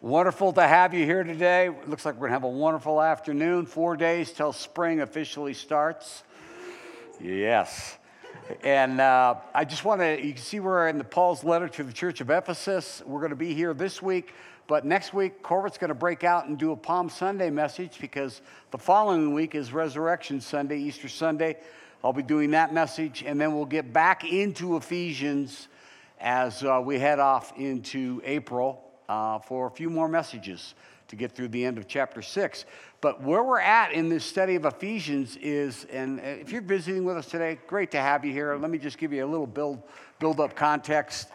Wonderful to have you here today. It looks like we're going to have a wonderful afternoon. 4 days till spring officially starts. Yes. And I just want to, you can see we're in Paul's letter to the church of Ephesus. We're going to be here this week. But next week, Corbett's going to break out and do a Palm Sunday message because the following week is Resurrection Sunday, Easter Sunday. I'll be doing that message. And then we'll get back into Ephesians as we head off into April. For a few more messages to get through the end of chapter 6. But where we're at in this study of Ephesians is, and if you're visiting with us today, great to have you here. Let me just give you a little build-up context.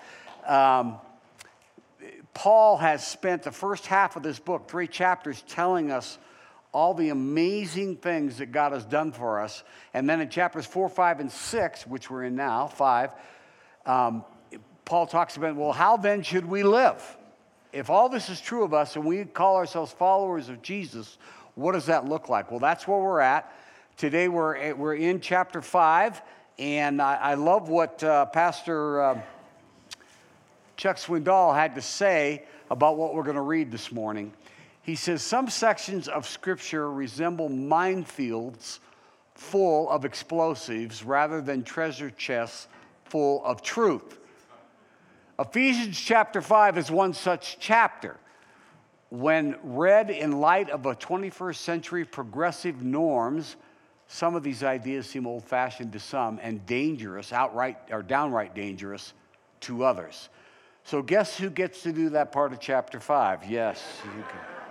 Paul has spent the first half of this book, 3 chapters, telling us all the amazing things that God has done for us. And then in chapters 4, 5, and 6, which we're in now, 5, Paul talks about, well, how then should we live? If all this is true of us and we call ourselves followers of Jesus, what does that look like? Well, that's where we're at. Today we're in chapter 5, and I love what Pastor Chuck Swindoll had to say about what we're going to read this morning. He says, some sections of Scripture resemble minefields full of explosives rather than treasure chests full of truth. Ephesians chapter 5 is one such chapter. When read in light of a 21st century progressive norms, some of these ideas seem old-fashioned to some and dangerous, outright or downright dangerous to others. So guess who gets to do that part of chapter 5? Yes, you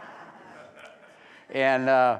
can. And,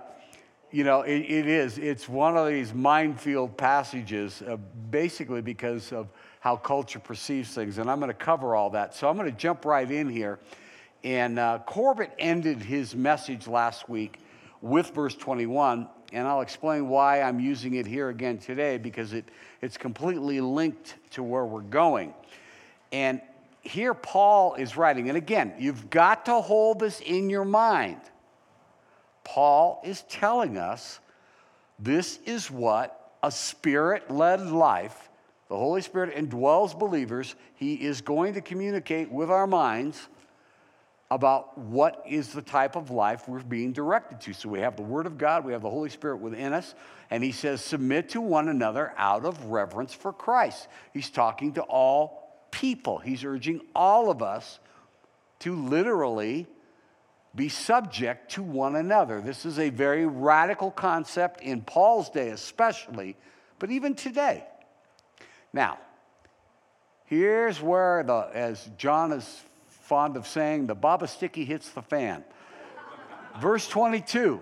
it's one of these minefield passages, basically because of how culture perceives things, and I'm going to cover all that. So I'm going to jump right in here. And Corbett ended his message last week with verse 21, and I'll explain why I'm using it here again today, because it's completely linked to where we're going. And here Paul is writing, and again, you've got to hold this in your mind. Paul is telling us this is what a Spirit-led life, the Holy Spirit indwells believers. He is going to communicate with our minds about what is the type of life we're being directed to. So we have the Word of God, we have the Holy Spirit within us, and he says, submit to one another out of reverence for Christ. He's talking to all people. He's urging all of us to literally be subject to one another. This is a very radical concept in Paul's day especially, but even today. Now, here's where, as John is fond of saying, the Baba Sticky hits the fan. Verse 22,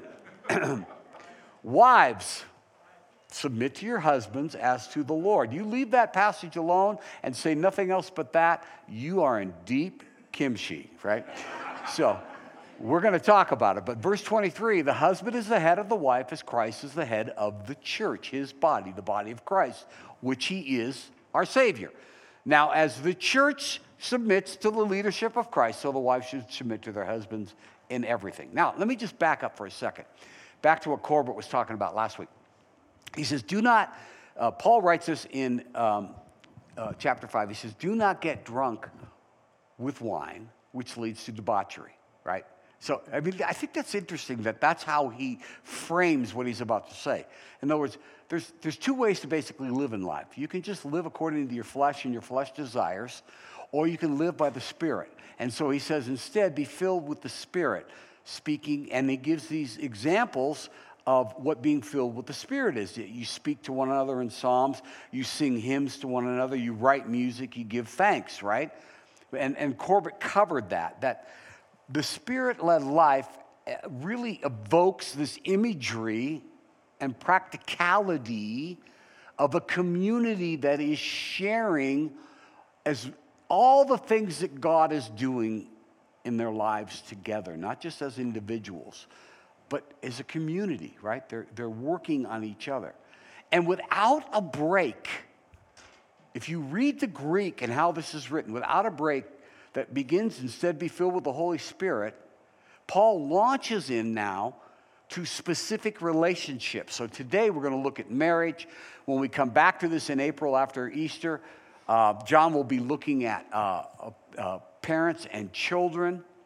wives, submit to your husbands as to the Lord. You leave that passage alone and say nothing else but that, you are in deep kimchi, right? So, we're going to talk about it. But verse 23, the husband is the head of the wife as Christ is the head of the church, his body, the body of Christ, which he is our Savior. Now, as the church submits to the leadership of Christ, so the wives should submit to their husbands in everything. Now, let me just back up for a second. Back to what Corbett was talking about last week. He says, Paul writes this in chapter 5. He says, do not get drunk with wine, which leads to debauchery, right? So, I think that's interesting that that's how he frames what he's about to say. In other words, there's 2 ways to basically live in life. You can just live according to your flesh and your flesh desires, or you can live by the Spirit. And so he says, instead, be filled with the Spirit, speaking, and he gives these examples of what being filled with the Spirit is. You speak to one another in psalms, you sing hymns to one another, you write music, you give thanks, right? And Corbett covered that the Spirit-led life really evokes this imagery and practicality of a community that is sharing as all the things that God is doing in their lives together, not just as individuals, but as a community, right? They're working on each other. And without a break, if you read the Greek and how this is written, without a break, that begins, instead, be filled with the Holy Spirit, Paul launches in now to specific relationships. So today we're going to look at marriage. When we come back to this in April after Easter, John will be looking at parents and children.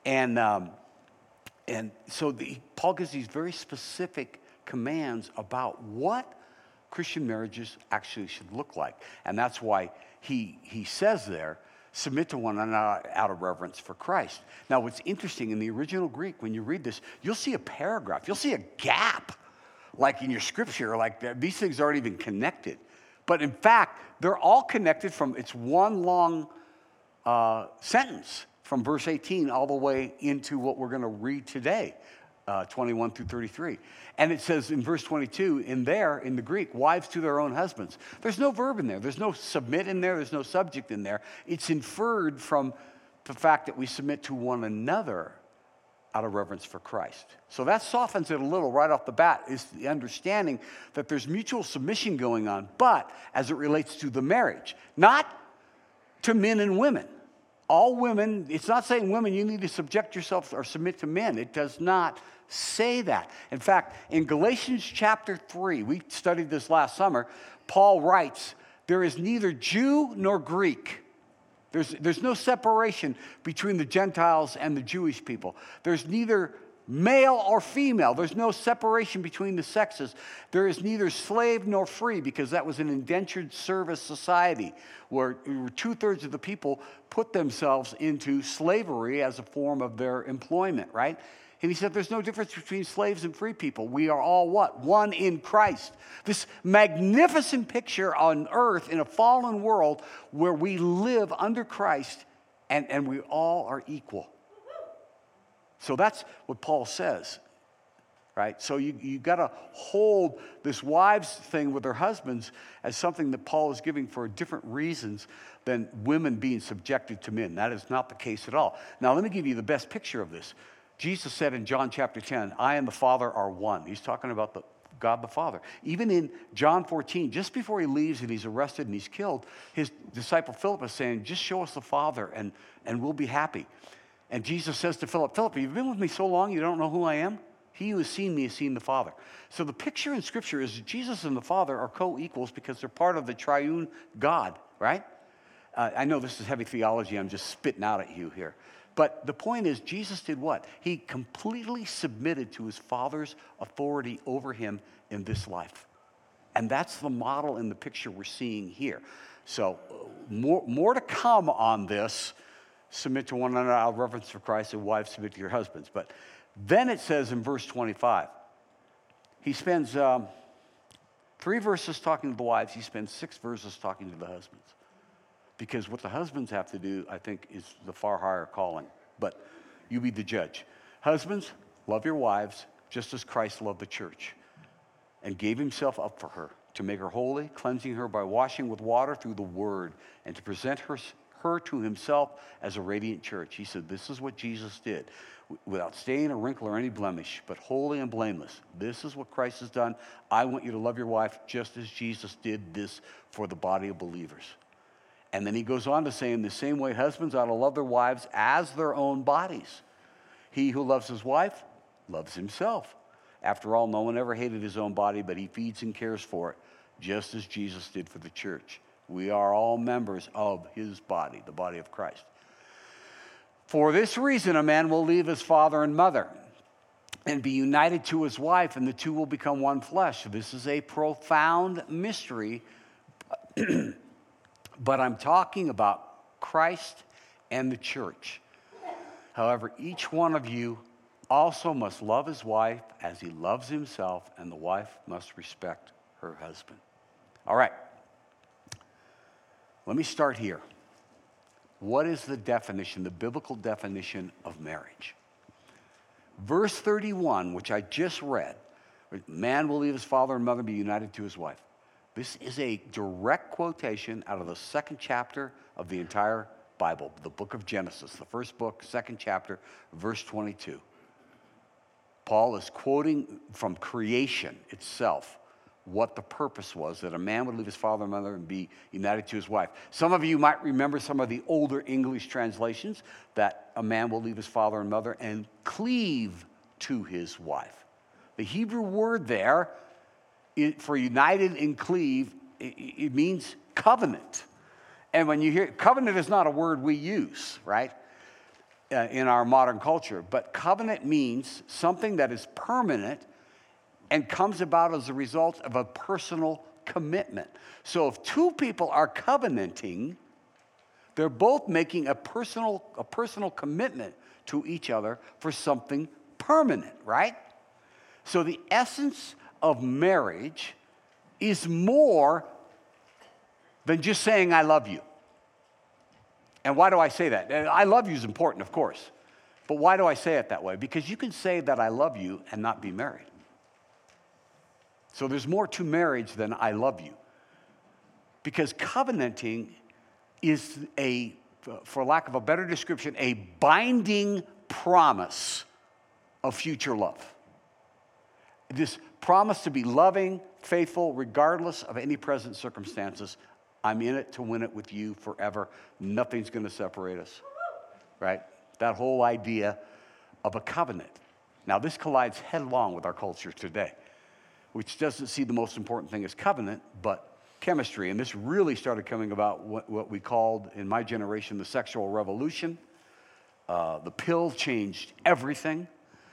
And, and so Paul gives these very specific commands about what Christian marriages actually should look like. And that's why he says there, submit to one another out of reverence for Christ. Now, what's interesting, in the original Greek, when you read this, you'll see a paragraph. You'll see a gap, like in your scripture, like these things aren't even connected. But in fact, they're all connected it's one long sentence from verse 18 all the way into what we're going to read today, 21 through 33. And it says in verse 22, in the Greek, wives to their own husbands. There's no verb in there. There's no submit in there. There's no subject in there. It's inferred from the fact that we submit to one another out of reverence for Christ. So that softens it a little right off the bat, is the understanding that there's mutual submission going on, but as it relates to the marriage, not to men and women. All women, it's not saying women, you need to subject yourself or submit to men. It does not say that. In fact, in Galatians chapter 3, we studied this last summer, Paul writes, there is neither Jew nor Greek. There's no separation between the Gentiles and the Jewish people. There's neither male or female. There's no separation between the sexes. There is neither slave nor free, because that was an indentured service society where 2/3 of the people put themselves into slavery as a form of their employment, right? And he said there's no difference between slaves and free people. We are all what? One in Christ. This magnificent picture on earth in a fallen world where we live under Christ and we all are equal. So that's what Paul says, right? So you got to hold this wives thing with their husbands as something that Paul is giving for different reasons than women being subjected to men. That is not the case at all. Now, let me give you the best picture of this. Jesus said in John chapter 10, I and the Father are one. He's talking about God the Father. Even in John 14, just before he leaves and he's arrested and he's killed, his disciple Philip is saying, just show us the Father and we'll be happy. And Jesus says to Philip, Philip, you've been with me so long you don't know who I am? He who has seen me has seen the Father. So the picture in Scripture is Jesus and the Father are co-equals because they're part of the triune God, right? I know this is heavy theology. I'm just spitting out at you here. But the point is, Jesus did what? He completely submitted to his Father's authority over him in this life. And that's the model in the picture we're seeing here. So more to come on this. Submit to one another out of reverence for Christ, and wives submit to your husbands. But then it says in verse 25, he spends 3 verses talking to the wives. He spends 6 verses talking to the husbands. Because what the husbands have to do, I think, is the far higher calling. But you be the judge. Husbands, love your wives just as Christ loved the church and gave himself up for her to make her holy, cleansing her by washing with water through the word, and to present her to himself as a radiant church. He said, this is what Jesus did, without stain or wrinkle or any blemish, but holy and blameless. This is what Christ has done. I want you to love your wife just as Jesus did this for the body of believers. And then he goes on to say, in the same way, husbands ought to love their wives as their own bodies. He who loves his wife loves himself. After all, no one ever hated his own body, but he feeds and cares for it, just as Jesus did for the church. We are all members of his body, the body of Christ. For this reason, a man will leave his father and mother and be united to his wife, and the two will become one flesh. This is a profound mystery, but I'm talking about Christ and the church. However, each one of you also must love his wife as he loves himself, and the wife must respect her husband. All right. Let me start here. What is the definition, the biblical definition of marriage? Verse 31, which I just read, man will leave his father and mother and be united to his wife. This is a direct quotation out of the 2nd chapter of the entire Bible, the book of Genesis, the first book, 2nd chapter, verse 22. Paul is quoting from creation itself what the purpose was, that a man would leave his father and mother and be united to his wife. Some of you might remember some of the older English translations, that a man will leave his father and mother and cleave to his wife. The Hebrew word there for united and cleave, it means covenant. And when you hear, covenant is not a word we use, right? in our modern culture. But covenant means something that is permanent and comes about as a result of a personal commitment. So if two people are covenanting, they're both making a personal commitment to each other for something permanent, right? So the essence of marriage is more than just saying, I love you. And why do I say that? I love you is important, of course. But why do I say it that way? Because you can say that I love you and not be married. So there's more to marriage than I love you. Because covenanting is for lack of a better description, a binding promise of future love. This promise to be loving, faithful, regardless of any present circumstances. I'm in it to win it with you forever. Nothing's going to separate us, right? That whole idea of a covenant. Now, this collides headlong with our culture today, which doesn't see the most important thing as covenant, but chemistry. And this really started coming about what we called, in my generation, the sexual revolution. The pill changed everything.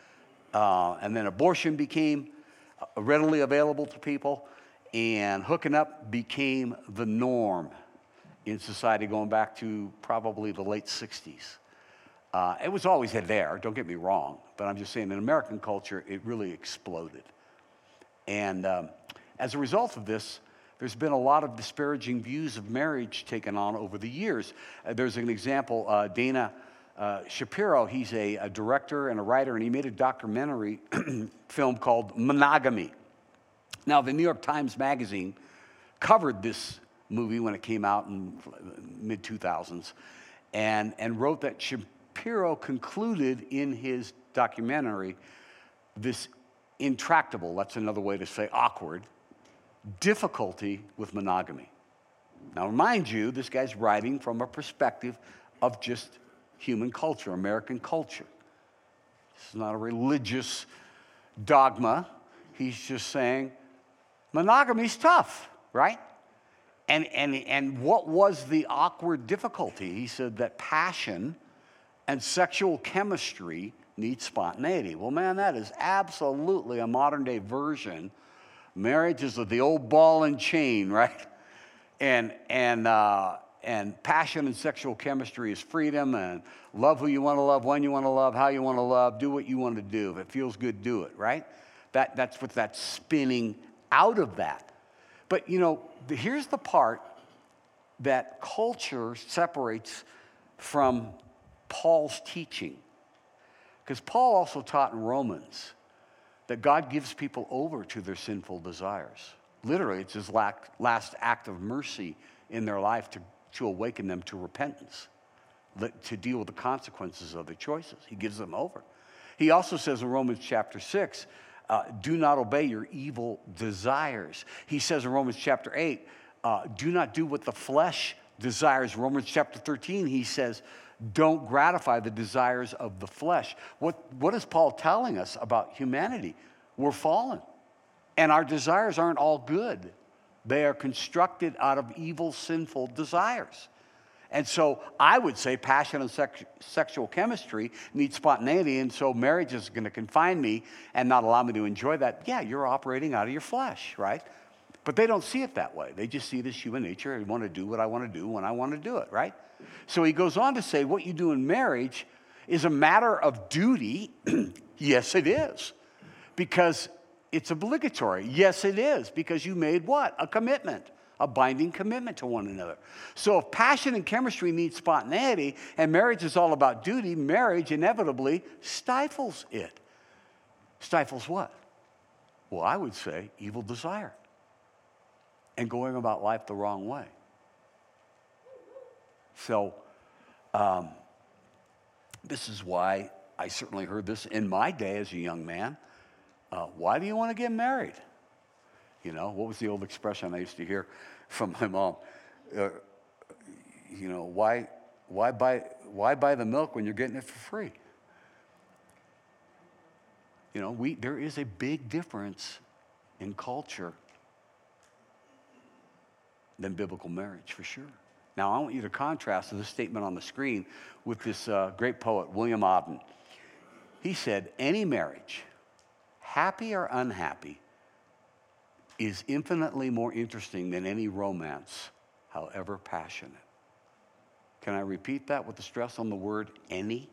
And then abortion became readily available to people. And hooking up became the norm in society going back to probably the late 60s. It was always there, don't get me wrong, but I'm just saying in American culture, it really exploded. And as a result of this, there's been a lot of disparaging views of marriage taken on over the years. There's an example, Dana Shapiro, he's a director and a writer, and he made a documentary film called Monogamy. Now, the New York Times Magazine covered this movie when it came out in mid-2000s and wrote that Shapiro concluded in his documentary this intractable, that's another way to say awkward, difficulty with monogamy. Now, mind you, this guy's writing from a perspective of just human culture, American culture. This is not a religious dogma. He's just saying, monogamy's tough, right? And what was the awkward difficulty? He said that passion and sexual chemistry need spontaneity. Well, man, that is absolutely a modern day version. Marriage is the old ball and chain, right? And passion and sexual chemistry is freedom, and love who you want to love, when you want to love, how you want to love, do what you want to do. If it feels good, do it, right? That's what that's spinning out of that. But, here's the part that culture separates from Paul's teaching. Because Paul also taught in Romans that God gives people over to their sinful desires. Literally, it's his last act of mercy in their life to awaken them to repentance, to deal with the consequences of their choices. He gives them over. He also says in Romans chapter 6, do not obey your evil desires. He says in Romans chapter 8, do not do what the flesh desires. Romans chapter 13, he says, don't gratify the desires of the flesh. What is Paul telling us about humanity? We're fallen, and our desires aren't all good. They are constructed out of evil, sinful desires. And so I would say passion and sexual chemistry need spontaneity, and so marriage is going to confine me and not allow me to enjoy that. Yeah, you're operating out of your flesh, right? But they don't see it that way. They just see this human nature and want to do what I want to do when I want to do it, right? So he goes on to say what you do in marriage is a matter of duty. Yes, it is. Because it's obligatory. Yes, it is. Because you made what? A commitment. A binding commitment to one another. So if passion and chemistry need spontaneity and marriage is all about duty, marriage inevitably stifles it. Stifles what? Well, I would say evil desire and going about life the wrong way. So this is why I certainly heard this in my day as a young man. Why do you want to get married? What was the old expression I used to hear from my mom? Why buy the milk when you're getting it for free? There is a big difference in culture than biblical marriage, for sure. Now, I want you to contrast this statement on the screen with this great poet, William Auden. He said, any marriage, happy or unhappy, is infinitely more interesting than any romance, however passionate. Can I repeat that with the stress on the word any?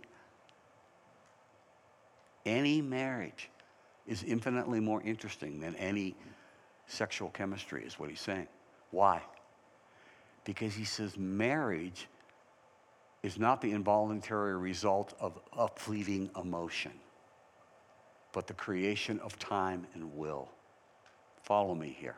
Any marriage is infinitely more interesting than any sexual chemistry, is what he's saying. Why? Because he says marriage is not the involuntary result of a fleeting emotion, but the creation of time and will. Follow me here.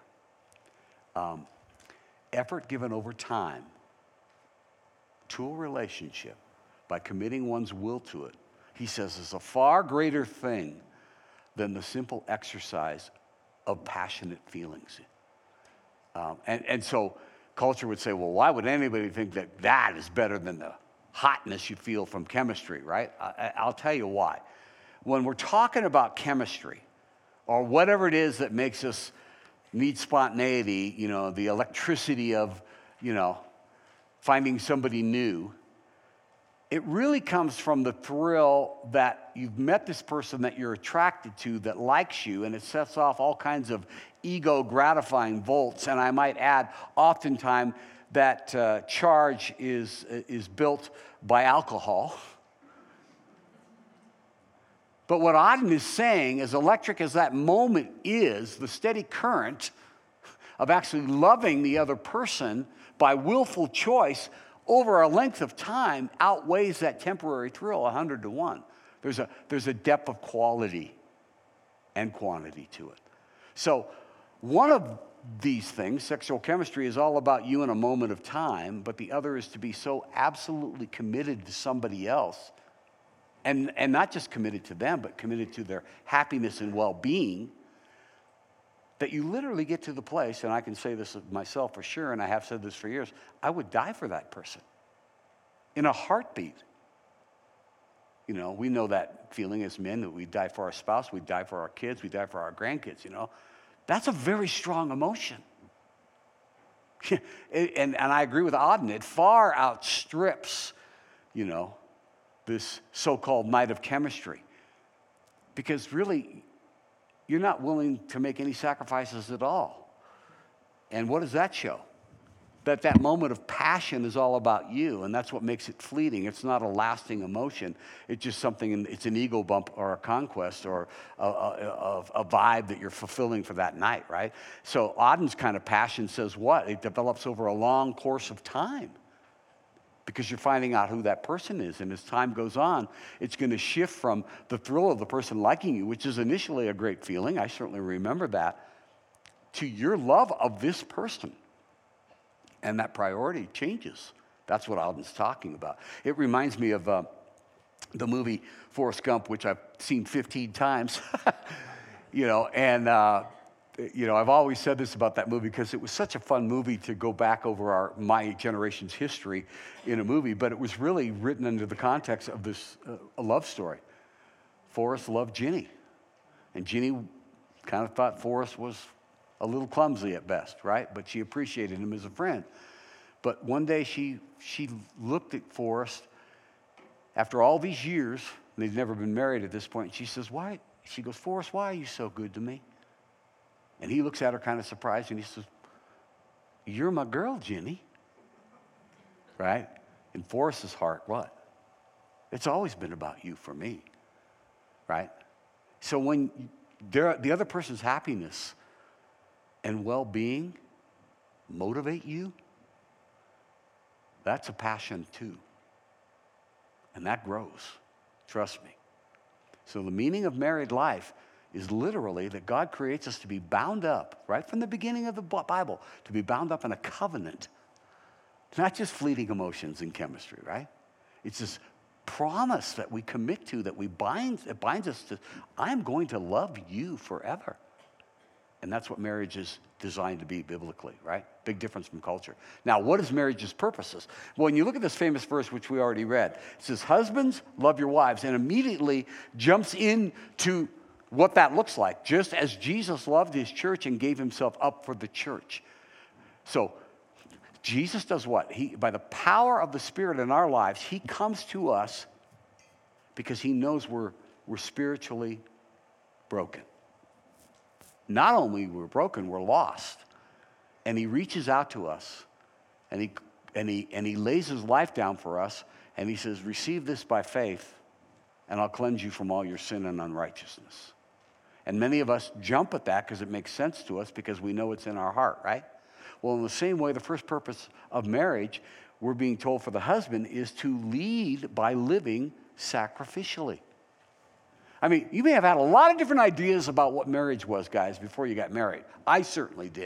Effort given over time to a relationship by committing one's will to it, he says, is a far greater thing than the simple exercise of passionate feelings. And so culture would say, well, why would anybody think that that is better than the hotness you feel from chemistry, right? I'll tell you why. When we're talking about chemistry, or whatever it is that makes us need spontaneity, the electricity of, finding somebody new, it really comes from the thrill that you've met this person that you're attracted to that likes you, and it sets off all kinds of ego-gratifying volts. And I might add, oftentimes that charge is built by alcohol. But what Auden is saying, as electric as that moment is, the steady current of actually loving the other person by willful choice over a length of time outweighs that temporary thrill 100 to 1. There's a depth of quality and quantity to it. So one of these things, sexual chemistry, is all about you in a moment of time, but the other is to be so absolutely committed to somebody else, and not just committed to them, but committed to their happiness and well-being, that you literally get to the place, and I can say this myself for sure, and I have said this for years, I would die for that person in a heartbeat. We know that feeling as men, that we die for our spouse, we die for our kids, we die for our grandkids, That's a very strong emotion. and I agree with Auden, it far outstrips, this so-called night of chemistry. Because really, you're not willing to make any sacrifices at all. And what does that show? That moment of passion is all about you, and that's what makes it fleeting. It's not a lasting emotion. It's just something, it's an ego bump or a conquest or a vibe that you're fulfilling for that night, right? So Auden's kind of passion says what? It develops over a long course of time, because you're finding out who that person is. And as time goes on, it's going to shift from the thrill of the person liking you, which is initially a great feeling, I certainly remember that, to your love of this person. And that priority changes. That's what Auden's talking about. It reminds me of the movie Forrest Gump, which I've seen 15 times. I've always said this about that movie because it was such a fun movie to go back over my generation's history in a movie, but it was really written under the context of this a love story. Forrest loved Ginny, and Ginny kind of thought Forrest was a little clumsy at best, right? But she appreciated him as a friend. But one day she looked at Forrest after all these years, and they'd never been married at this point, and she says, why? She goes, Forrest, why are you so good to me? And he looks at her kind of surprised, and he says, you're my girl, Ginny. Right? In Forrest's heart, what? It's always been about you for me. Right? So when the other person's happiness and well-being motivate you, that's a passion too. And that grows. Trust me. So the meaning of married life is literally that God creates us to be bound up, right from the beginning of the Bible, to be bound up in a covenant. It's not just fleeting emotions and chemistry, right? It's this promise that we commit to, that it binds us to, I'm going to love you forever. And that's what marriage is designed to be biblically, right? Big difference from culture. Now, what is marriage's purposes? Well, when you look at this famous verse, which we already read, it says, husbands, love your wives, and immediately jumps into what that looks like, just as Jesus loved his church and gave himself up for the church. So Jesus does what? By the power of the Spirit in our lives, he comes to us because he knows we're spiritually broken. Not only we're broken, we're lost. And he reaches out to us, and he lays his life down for us, and he says, receive this by faith, and I'll cleanse you from all your sin and unrighteousness. And many of us jump at that because it makes sense to us because we know it's in our heart, right? Well, in the same way, the first purpose of marriage, we're being told for the husband, is to lead by living sacrificially. I mean, you may have had a lot of different ideas about what marriage was, guys, before you got married. I certainly did.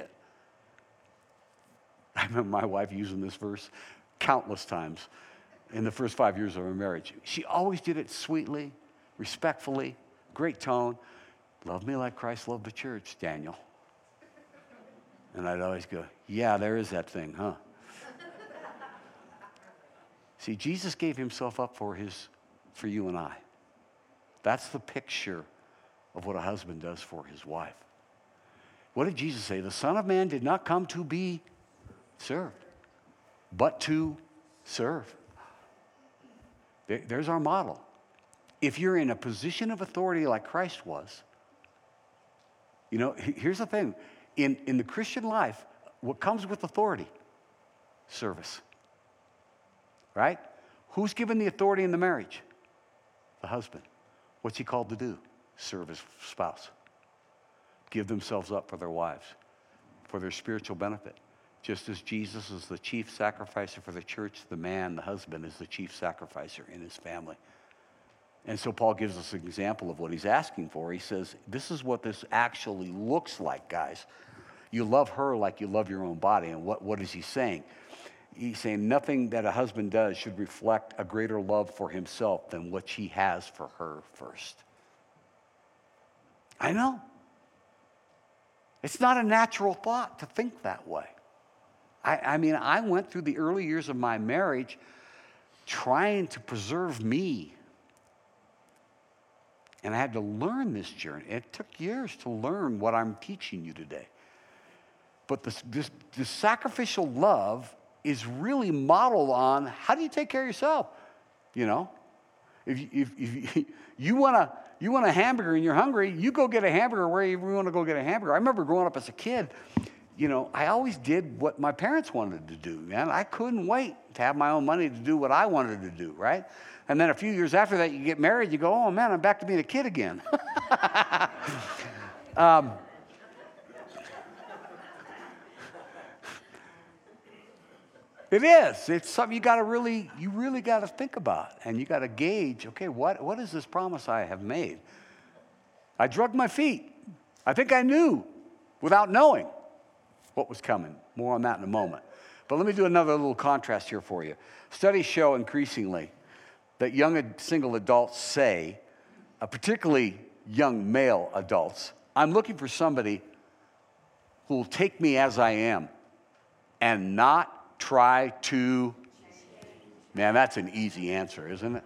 I remember my wife using this verse countless times in the first 5 years of our marriage. She always did it sweetly, respectfully, great tone. Love me like Christ loved the church, Daniel. And I'd always go, yeah, there is that thing, huh? See, Jesus gave himself up for you and I. That's the picture of what a husband does for his wife. What did Jesus say? The Son of Man did not come to be served, but to serve. There's our model. If you're in a position of authority like Christ was, you know, here's the thing. In the Christian life, what comes with authority? Service. Right? Who's given the authority in the marriage? The husband. What's he called to do? Serve his spouse. Give themselves up for their wives, for their spiritual benefit. Just as Jesus is the chief sacrificer for the church, the husband, is the chief sacrificer in his family. And so Paul gives us an example of what he's asking for. He says, this is what this actually looks like, guys. You love her like you love your own body. And what is he saying? He's saying nothing that a husband does should reflect a greater love for himself than what he has for her first. I know. It's not a natural thought to think that way. I mean, I went through the early years of my marriage trying to preserve me. And I had to learn this journey. It took years to learn what I'm teaching you today. But this sacrificial love is really modeled on how do you take care of yourself? You know, if you want a hamburger and you're hungry, you go get a hamburger wherever you want to go get a hamburger. I remember growing up as a kid, you know, I always did what my parents wanted to do, man. I couldn't wait to have my own money to do what I wanted to do, right? And then a few years after that, you get married, you go, oh man, I'm back to being a kid again. It is. It's something you really got to think about. And you got to gauge, okay, what is this promise I have made? I drug my feet. I think I knew without knowing what was coming. More on that in a moment. But let me do another little contrast here for you. Studies show increasingly that young single adults say, particularly young male adults, I'm looking for somebody who will take me as I am and not try to, man, that's an easy answer, isn't it?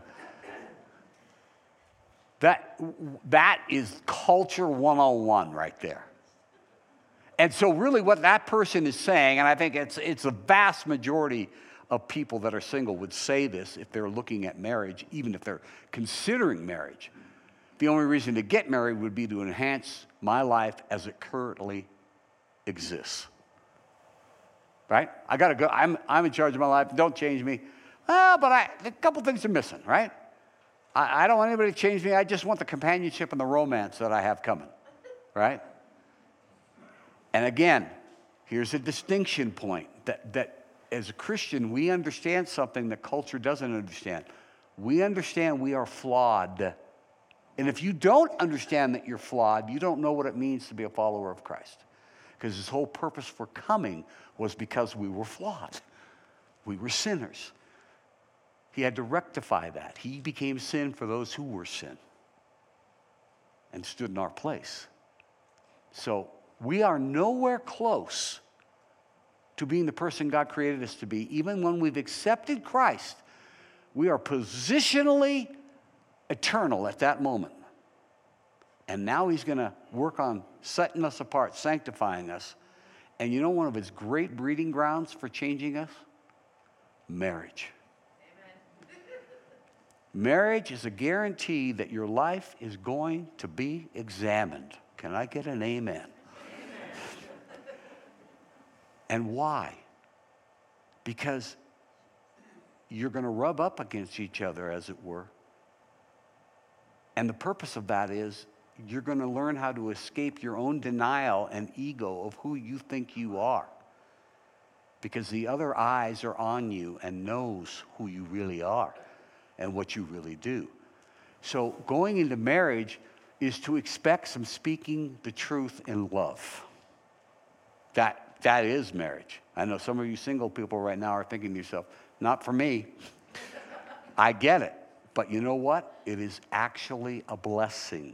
That is culture 101 right there. And so really what that person is saying, and I think it's a vast majority of people that are single would say this if they're looking at marriage, even if they're considering marriage. The only reason to get married would be to enhance my life as it currently exists. Right? I got to go. I'm in charge of my life. Don't change me. But a couple things are missing, right? I don't want anybody to change me. I just want the companionship and the romance that I have coming, right? And again, here's a distinction point that as a Christian, we understand something that culture doesn't understand. We understand we are flawed. And if you don't understand that you're flawed, you don't know what it means to be a follower of Christ. Because his whole purpose for coming was because we were flawed. We were sinners. He had to rectify that. He became sin for those who were sin and stood in our place. So we are nowhere close to being the person God created us to be. Even when we've accepted Christ, we are positionally eternal at that moment. And now he's going to work on setting us apart, sanctifying us, And you know one of its great breeding grounds for changing us? Marriage. Marriage is a guarantee that your life is going to be examined. Can I get an amen? And why? Because you're going to rub up against each other, as it were. And the purpose of that is you're going to learn how to escape your own denial and ego of who you think you are. Because the other eyes are on you and knows who you really are and what you really do. So going into marriage is to expect some speaking the truth in love. That is marriage. I know some of you single people right now are thinking to yourself, not for me. I get it. But you know what? It is actually a blessing.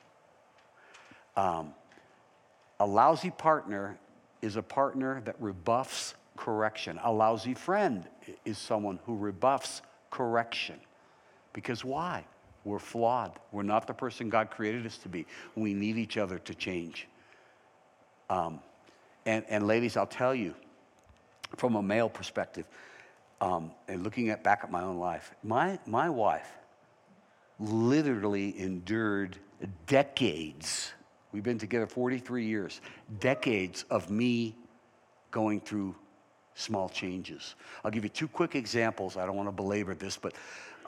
A lousy partner is a partner that rebuffs correction. A lousy friend is someone who rebuffs correction. Because why? We're flawed. We're not the person God created us to be. We need each other to change. And ladies, I'll tell you, from a male perspective, and looking back at my own life, my wife literally endured decades. We've been together 43 years. Decades of me going through small changes. I'll give you two quick examples. I don't want to belabor this, but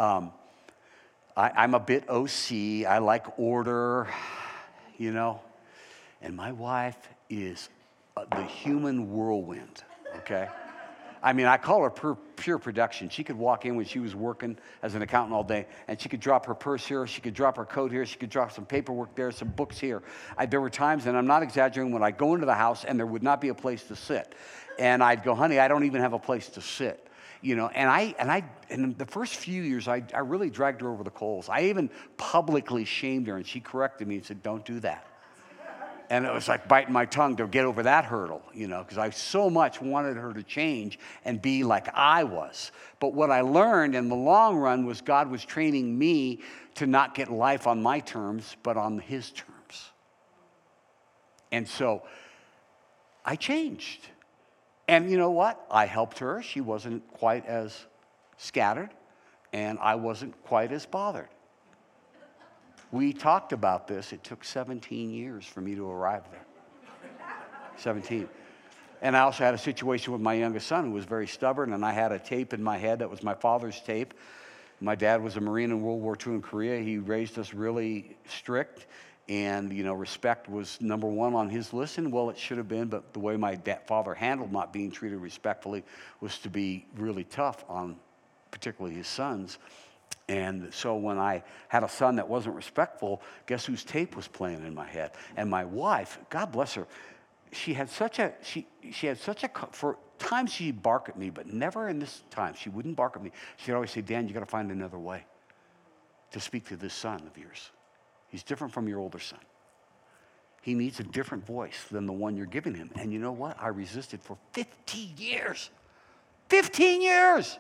I'm a bit OC. I like order, you know. And my wife is the human whirlwind, okay? I mean, I call her pure production. She could walk in when she was working as an accountant all day, and she could drop her purse here, she could drop her coat here, she could drop some paperwork there, some books here. There were times, and I'm not exaggerating, when I'd go into the house and there would not be a place to sit. And I'd go, honey, I don't even have a place to sit. You know, and in the first few years, I really dragged her over the coals. I even publicly shamed her, and she corrected me and said, don't do that. And it was like biting my tongue to get over that hurdle, you know, because I so much wanted her to change and be like I was. But what I learned in the long run was God was training me to not get life on my terms, but on His terms. And so I changed. And you know what? I helped her. She wasn't quite as scattered, and I wasn't quite as bothered. We talked about this. It took 17 years for me to arrive there. 17. And I also had a situation with my youngest son who was very stubborn, and I had a tape in my head that was my father's tape. My dad was a Marine in World War II in Korea. He raised us really strict, and, you know, respect was number one on his list, and well, it should have been, but the way my father handled not being treated respectfully was to be really tough on particularly his sons. And so when I had a son that wasn't respectful, guess whose tape was playing in my head? And my wife, God bless her, she had such a, for times she'd bark at me, but never in this time. She wouldn't bark at me. She'd always say, Dan, you got to find another way to speak to this son of yours. He's different from your older son. He needs a different voice than the one you're giving him. And you know what? I resisted for 15 years. 15 years!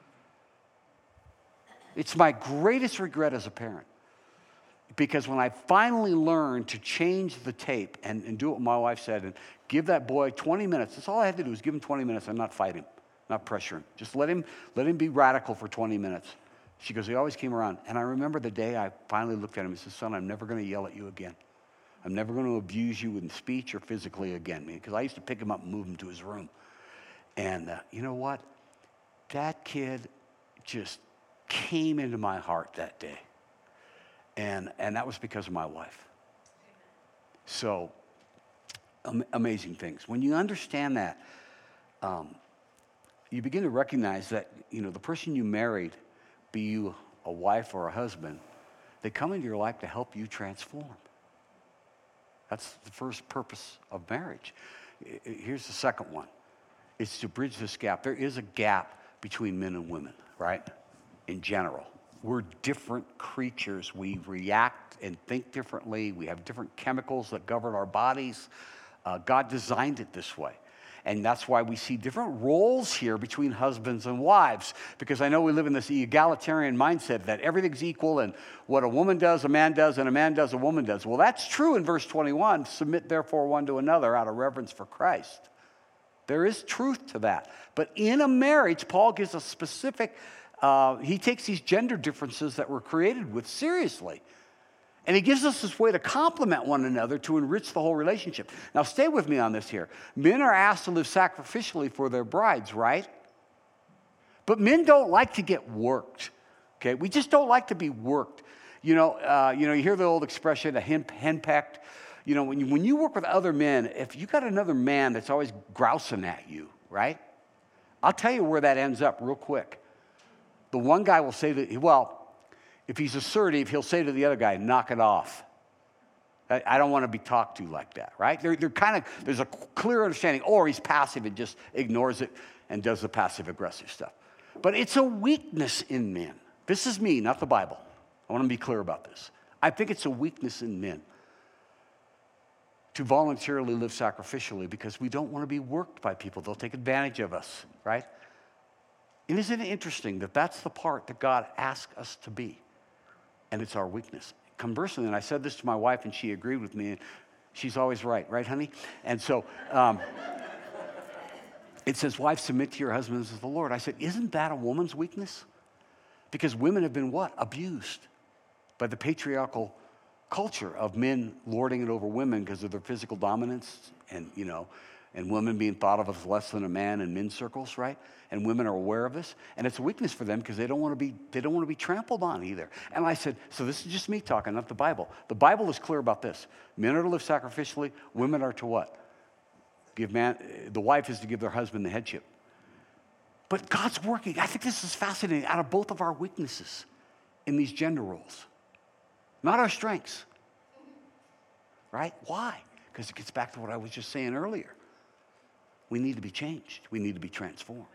It's my greatest regret as a parent. Because when I finally learned to change the tape and do what my wife said and give that boy 20 minutes, that's all I had to do was give him 20 minutes and not fight him, not pressure him. Just let him be radical for 20 minutes. She goes, he always came around. And I remember the day I finally looked at him and said, son, I'm never going to yell at you again. I'm never going to abuse you in speech or physically again. Because I used to pick him up and move him to his room. And you know what? That kid just came into my heart that day. And that was because of my wife. So, amazing things. When you understand that, you begin to recognize that, you know, the person you married, be you a wife or a husband, they come into your life to help you transform. That's the first purpose of marriage. Here's the second one. It's to bridge this gap. There is a gap between men and women, right? In general. We're different creatures. We react and think differently. We have different chemicals that govern our bodies. God designed it this way. And that's why we see different roles here between husbands and wives. Because I know we live in this egalitarian mindset that everything's equal and what a woman does, a man does, and a man does, a woman does. Well, that's true in verse 21. Submit therefore one to another out of reverence for Christ. There is truth to that. But in a marriage, Paul gives a specific, he takes these gender differences that we're created with seriously. And he gives us this way to complement one another to enrich the whole relationship. Now, stay with me on this here. Men are asked to live sacrificially for their brides, right? But men don't like to get worked, okay? We just don't like to be worked. You hear the old expression, henpecked. You know, when you work with other men, if you got another man that's always grousing at you, right? I'll tell you where that ends up real quick. The one guy will say that, well, if he's assertive, he'll say to the other guy, knock it off. I don't want to be talked to like that, right? There's a clear understanding, or he's passive and just ignores it and does the passive-aggressive stuff. But it's a weakness in men. This is me, not the Bible. I want to be clear about this. I think it's a weakness in men to voluntarily live sacrificially because we don't want to be worked by people. They'll take advantage of us, right? And isn't it interesting that that's the part that God asks us to be? And it's our weakness. Conversely, and I said this to my wife, and she agreed with me, and she's always right, honey? And so it says, wives, submit to your husbands as the Lord. I said, isn't that a woman's weakness? Because women have been what? Abused by the patriarchal culture of men lording it over women because of their physical dominance and women being thought of as less than a man in men's circles, right? And women are aware of this, and it's a weakness for them because they don't want to be trampled on either. And I said, so this is just me talking, not the Bible. The Bible is clear about this. Men are to live sacrificially. Women are to what? The wife is to give their husband the headship. But God's working. I think this is fascinating. Out of both of our weaknesses in these gender roles, not our strengths, right? Why? Because it gets back to what I was just saying earlier. We need to be changed. We need to be transformed.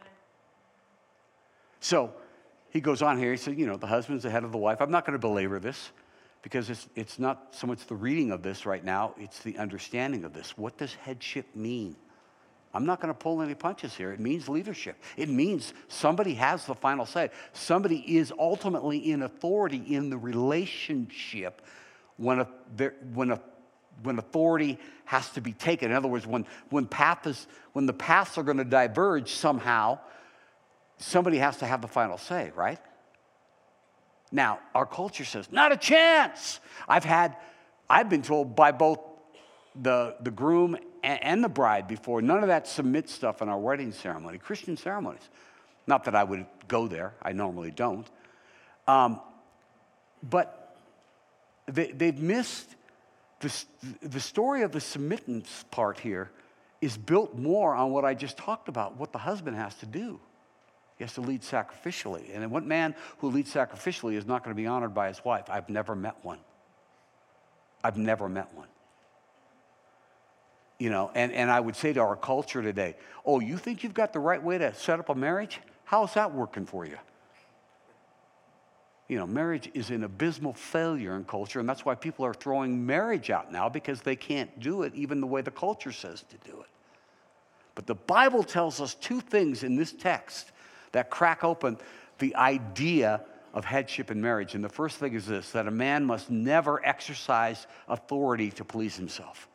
So he goes on here. He said, the husband's the head of the wife. I'm not going to belabor this because it's not so much the reading of this right now. It's the understanding of this. What does headship mean? I'm not going to pull any punches here. It means leadership. It means somebody has the final say. Somebody is ultimately in authority in the relationship when authority has to be taken. In other words, when the paths are going to diverge somehow, somebody has to have the final say, right? Now, our culture says, not a chance. I've been told by both the groom and the bride before, none of that submit stuff in our wedding ceremony, Christian ceremonies. Not that I would go there. I normally don't. But they've missed the story of the submittance part here is built more on what I just talked about, what the husband has to do. He has to lead sacrificially. And what man who leads sacrificially is not going to be honored by his wife? I've never met one. And I would say to our culture today, oh, you think you've got the right way to set up a marriage? How's that working for you? Marriage is an abysmal failure in culture, and that's why people are throwing marriage out now because they can't do it even the way the culture says to do it. But the Bible tells us two things in this text that crack open the idea of headship in marriage. And the first thing is this, that a man must never exercise authority to please himself.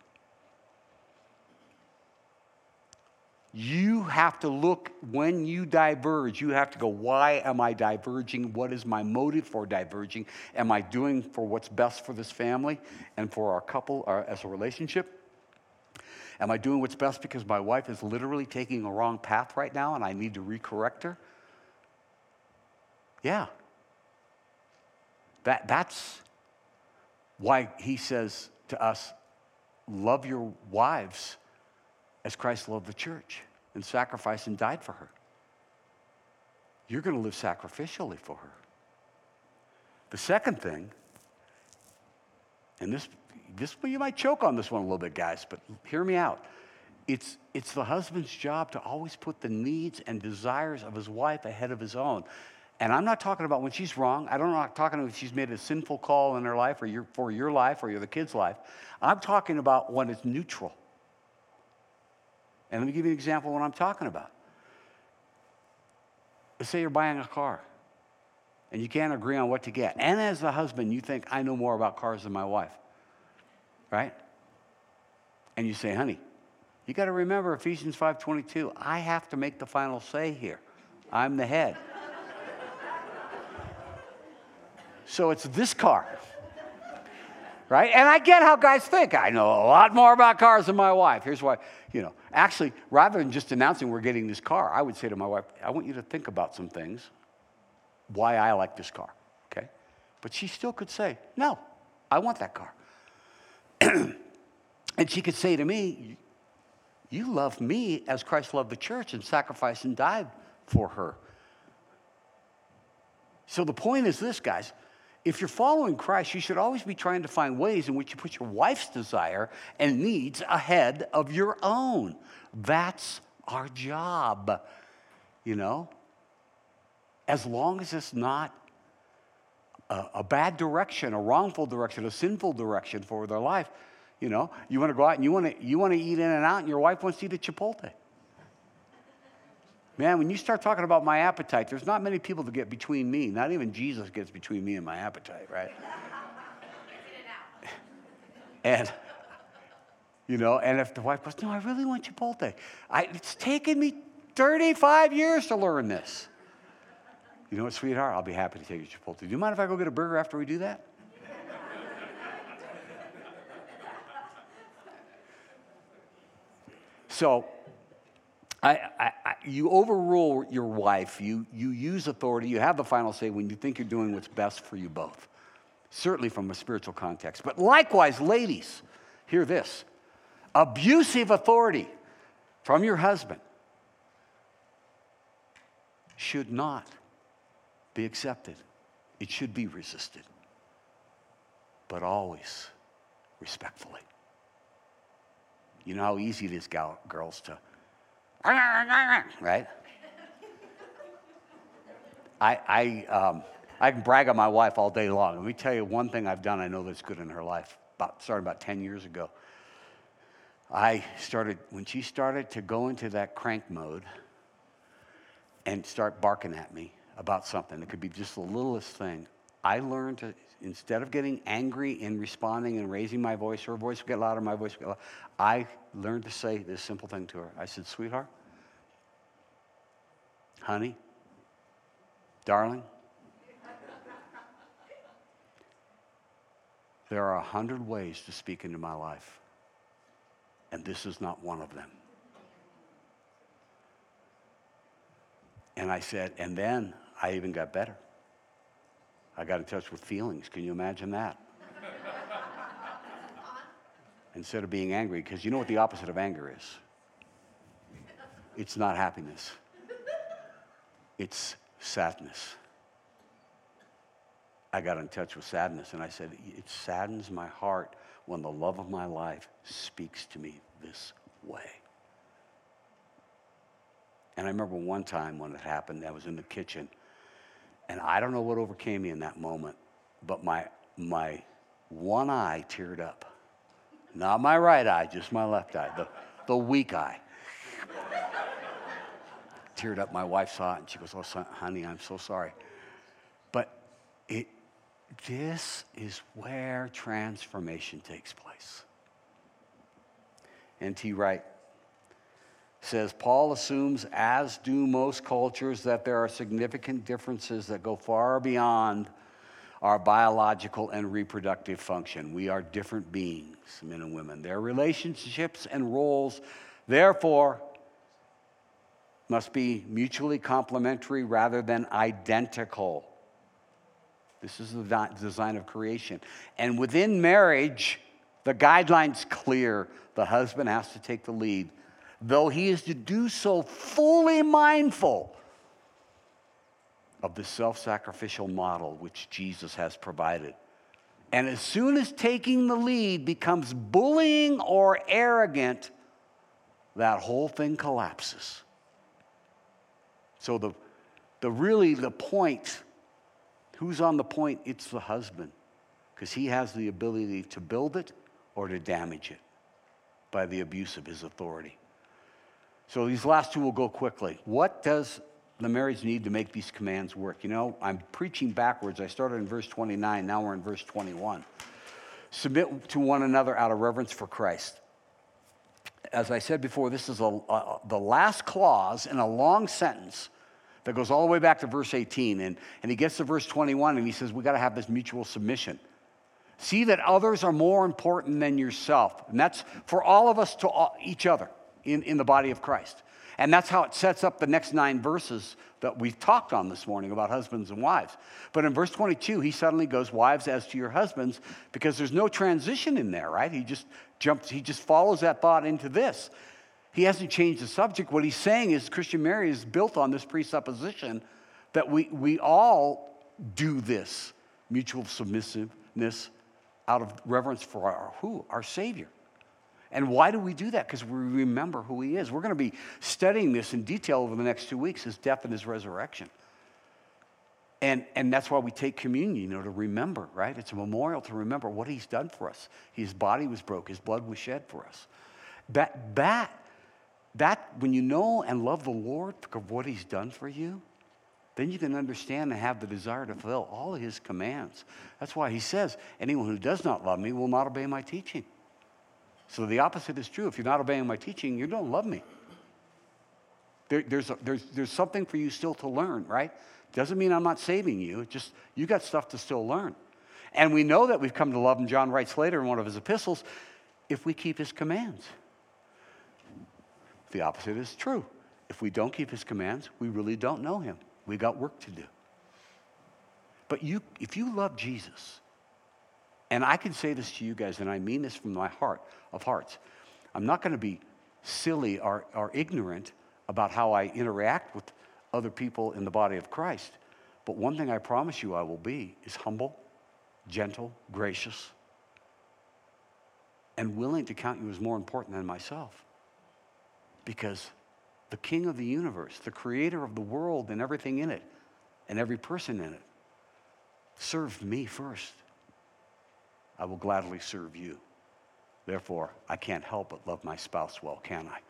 You have to look when you diverge. You have to go, why am I diverging? What is my motive for diverging? Am I doing for what's best for this family and for our couple as a relationship? Am I doing what's best because my wife is literally taking a wrong path right now and I need to recorrect her? Yeah. That's why he says to us, love your wives as Christ loved the church and sacrificed and died for her. You're going to live sacrificially for her. The second thing, and this you might choke on this one a little bit, guys, but hear me out. It's the husband's job to always put the needs and desires of his wife ahead of his own. And I'm not talking about when she's wrong. I'm not talking about when she's made a sinful call in her life or for your life or the kid's life. I'm talking about when it's neutral. And let me give you an example of what I'm talking about. Let's say you're buying a car and you can't agree on what to get. And as the husband, you think, I know more about cars than my wife, right? And you say, honey, You got to remember Ephesians 5:22. I have to make the final say here. I'm the head. So it's this car. Right? And I get how guys think. I know a lot more about cars than my wife. Here's why, actually, rather than just announcing we're getting this car, I would say to my wife, I want you to think about some things, why I like this car, okay? But she still could say, no, I want that car. And she could say to me, you love me as Christ loved the church and sacrificed and died for her. So the point is this, guys. If you're following Christ, you should always be trying to find ways in which you put your wife's desire and needs ahead of your own. That's our job, As long as it's not a bad direction, a wrongful direction, a sinful direction for their life. You want to go out and you want to eat In-N-Out and your wife wants to eat at Chipotle. Man, when you start talking about my appetite, there's not many people that get between me. Not even Jesus gets between me and my appetite, right? And, and if the wife goes, no, I really want Chipotle. It's taken me 35 years to learn this. You know what, sweetheart? I'll be happy to take you to Chipotle. Do you mind if I go get a burger after we do that? So, you overrule your wife. You use authority. You have the final say when you think you're doing what's best for you both. Certainly from a spiritual context. But likewise, ladies, hear this. Abusive authority from your husband should not be accepted. It should be resisted. But always respectfully. You know how easy it is, girls, to... Right? I can brag on my wife all day long. Let me tell you one thing I've done I know that's good in her life. Started about 10 years ago. When she started to go into that crank mode and start barking at me about something, it could be just the littlest thing, I learned to, instead of getting angry and responding and raising my voice, her voice would get louder, my voice would get louder, I learned to say this simple thing to her. I said, sweetheart, honey, darling, there are 100 ways to speak into my life, and this is not one of them. And I said, and then I even got better. I got in touch with feelings. Can you imagine that? Instead of being angry, because you know what the opposite of anger is? It's not happiness. It's sadness. I got in touch with sadness, and I said, it saddens my heart when the love of my life speaks to me this way. And I remember one time when it happened, I was in the kitchen, and I don't know what overcame me in that moment, but my one eye teared up. Not my right eye, just my left eye, the weak eye. Teared up. My wife saw it, and she goes, oh, honey, I'm so sorry. But this is where transformation takes place. N.T. Wright says, Paul assumes, as do most cultures, that there are significant differences that go far beyond our biological and reproductive function. We are different beings, men and women. Their relationships and roles, therefore, must be mutually complementary rather than identical. This is the design of creation. And within marriage, the guideline's clear. The husband has to take the lead, though he is to do so fully mindful of the self-sacrificial model which Jesus has provided. And as soon as taking the lead becomes bullying or arrogant, that whole thing collapses. So the point, who's on the point? It's the husband, because he has the ability to build it or to damage it by the abuse of his authority. So these last two will go quickly. What does the marriage need to make these commands work? You know, I'm preaching backwards. I started in verse 29. Now we're in verse 21. Submit to one another out of reverence for Christ. as I said before, this is the last clause in a long sentence that goes all the way back to verse 18. And he gets to verse 21 and he says, we got to have this mutual submission. See that others are more important than yourself. And that's for all of us to each other in the body of Christ. And that's how it sets up the next 9 verses that we've talked on this morning about husbands and wives. But in verse 22, he suddenly goes, wives, as to your husbands, because there's no transition in there, right? He just follows that thought into this. He hasn't changed the subject. What he's saying is Christian marriage is built on this presupposition that we all do this mutual submissiveness out of reverence for our Savior. And why do we do that? Because we remember who he is. We're going to be studying this in detail over the next 2 weeks, his death and his resurrection. And that's why we take communion, to remember, right? It's a memorial to remember what he's done for us. His body was broke, his blood was shed for us. That when you know and love the Lord for what he's done for you, then you can understand and have the desire to fulfill all of his commands. That's why he says, anyone who does not love me will not obey my teaching. So the opposite is true. If you're not obeying my teaching, you don't love me. There's something for you still to learn, right? Doesn't mean I'm not saving you. It's just you got stuff to still learn. And we know that we've come to love him, John writes later in one of his epistles, if we keep his commands. The opposite is true. If we don't keep his commands, we really don't know him. We got work to do. But if you love Jesus, and I can say this to you guys, and I mean this from my heart of hearts. I'm not going to be silly or ignorant about how I interact with other people in the body of Christ. But one thing I promise you I will be is humble, gentle, gracious, and willing to count you as more important than myself. Because the King of the universe, the creator of the world and everything in it, and every person in it, served me first. I will gladly serve you. Therefore, I can't help but love my spouse well, can I?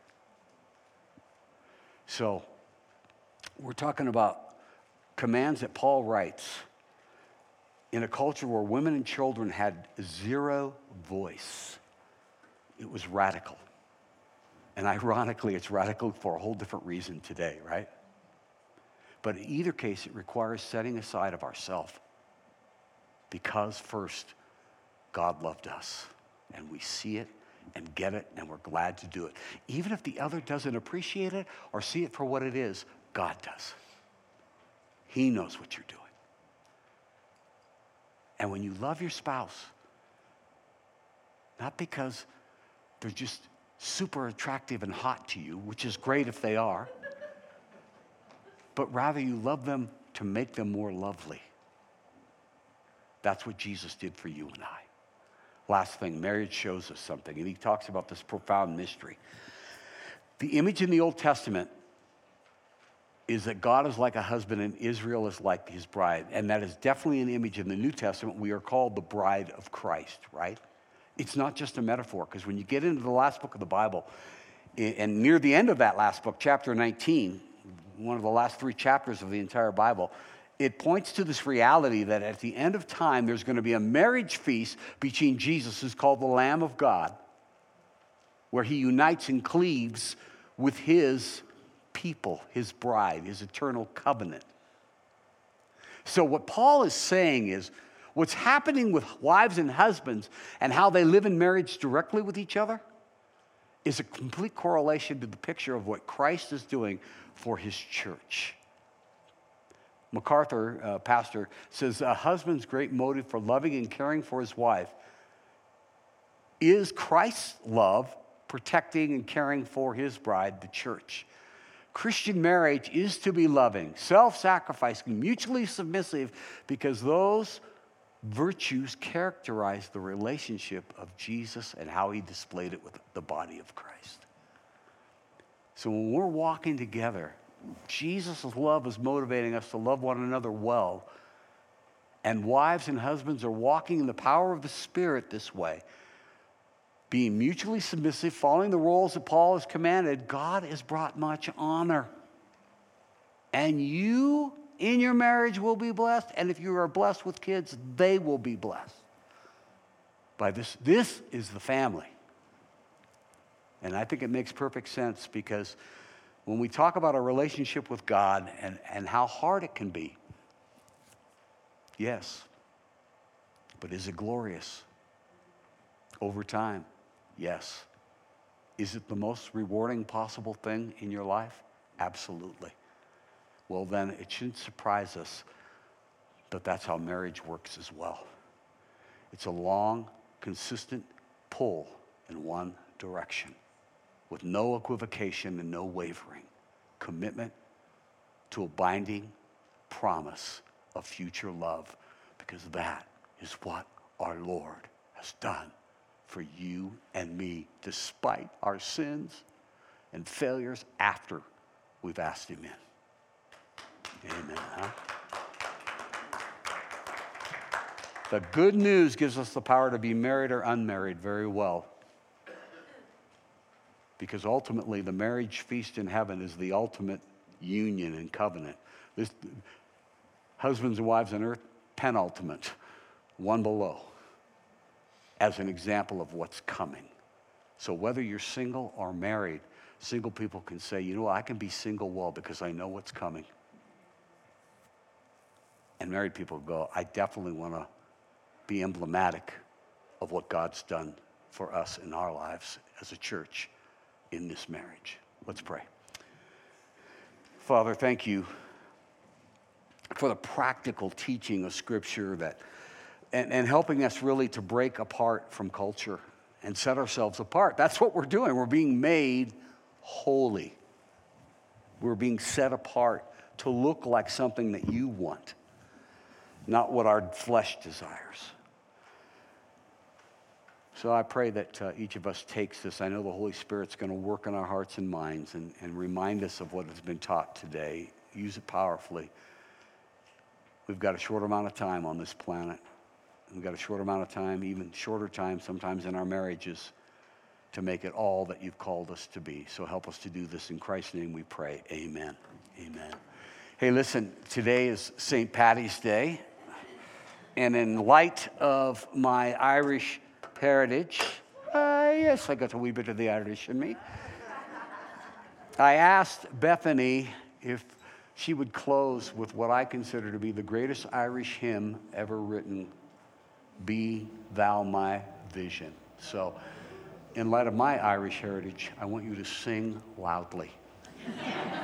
So, we're talking about commands that Paul writes in a culture where women and children had zero voice. It was radical. And ironically, it's radical for a whole different reason today, right? But in either case, it requires setting aside of ourselves. Because first, God loved us, and we see it and get it, and we're glad to do it. Even if the other doesn't appreciate it or see it for what it is, God does. He knows what you're doing. And when you love your spouse, not because they're just super attractive and hot to you, which is great if they are, but rather you love them to make them more lovely. That's what Jesus did for you and I. Last thing, marriage shows us something, and he talks about this profound mystery. The image in the Old Testament is that God is like a husband and Israel is like his bride, and that is definitely an image in the New Testament. We are called the bride of Christ, right? It's not just a metaphor, because when you get into the last book of the Bible, and near the end of that last book, chapter 19, one of the last 3 chapters of the entire Bible, it points to this reality that at the end of time, there's going to be a marriage feast between Jesus, who's called the Lamb of God, where he unites and cleaves with his people, his bride, his eternal covenant. So what Paul is saying is, what's happening with wives and husbands and how they live in marriage directly with each other is a complete correlation to the picture of what Christ is doing for his church. MacArthur, pastor, says a husband's great motive for loving and caring for his wife is Christ's love, protecting and caring for his bride, the church. Christian marriage is to be loving, self-sacrificing, mutually submissive, because those virtues characterize the relationship of Jesus and how he displayed it with the body of Christ. So when we're walking together, Jesus' love is motivating us to love one another well. And wives and husbands are walking in the power of the Spirit this way. Being mutually submissive, following the roles that Paul has commanded, God has brought much honor. And you, in your marriage, will be blessed. And if you are blessed with kids, they will be blessed by this. This is the family. And I think it makes perfect sense because when we talk about our relationship with God and how hard it can be, yes, but is it glorious? Over time, yes. Is it the most rewarding possible thing in your life? Absolutely. Well, then it shouldn't surprise us that that's how marriage works as well. It's a long, consistent pull in one direction with no equivocation and no wavering. Commitment to a binding promise of future love, because that is what our Lord has done for you and me, despite our sins and failures after we've asked him in. Amen, huh? The good news gives us the power to be married or unmarried very well. Because ultimately, the marriage feast in heaven is the ultimate union and covenant. This, husbands and wives on earth, penultimate, one below, as an example of what's coming. So whether you're single or married, single people can say, you know, I can be single well because I know what's coming. And married people go, I definitely want to be emblematic of what God's done for us in our lives as a church in this marriage. Let's pray. Father, thank you for the practical teaching of Scripture that and helping us really to break apart from culture and set ourselves apart. That's what we're doing. We're being made holy. We're being set apart to look like something that you want, not what our flesh desires. So I pray that each of us takes this. I know the Holy Spirit's going to work in our hearts and minds and remind us of what has been taught today. Use it powerfully. We've got a short amount of time on this planet. We've got a short amount of time, even shorter time sometimes in our marriages, to make it all that you've called us to be. So help us to do this. In Christ's name we pray. Amen. Amen. Hey, listen, today is St. Paddy's Day. And in light of my Irish heritage, yes, I got a wee bit of the Irish in me. I asked Bethany if she would close with what I consider to be the greatest Irish hymn ever written, Be Thou My Vision. So, in light of my Irish heritage, I want you to sing loudly.